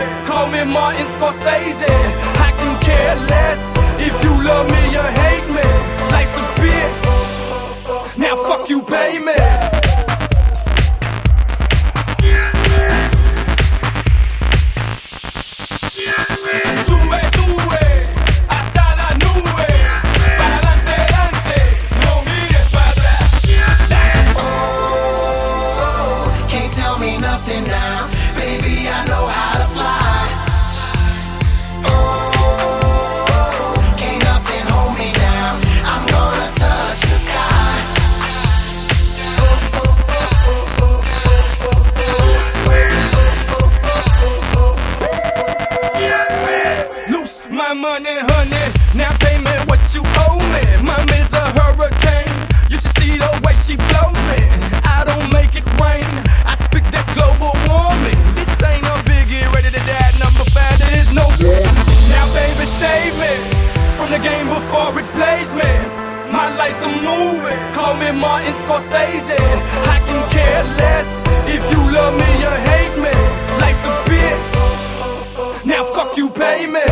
movie. Call me Martin Scorsese. I can care less if you love me or hate me. Life's a bitch. Now fuck you, pay me. Sube, sube, hasta la nube. Para adelante, adelante, no mires para atrás. Oh, can't tell me nothing now. Baby, I know how to fly. Oh, can't nothing hold me down. I'm gonna touch the sky. Loose my money, honey. Now pay me what you owe me. Mommy's a hurricane. You should see the way she blow me. I don't make it rain. I speak that global warming. This ain't a biggie, ready to die. Number 5, there is no war. Now, baby, save me from the game before it plays me. My life's a movie. Call me Martin Scorsese. I can care less if you love me or hate me. Life's a bitch. Now fuck you, pay me.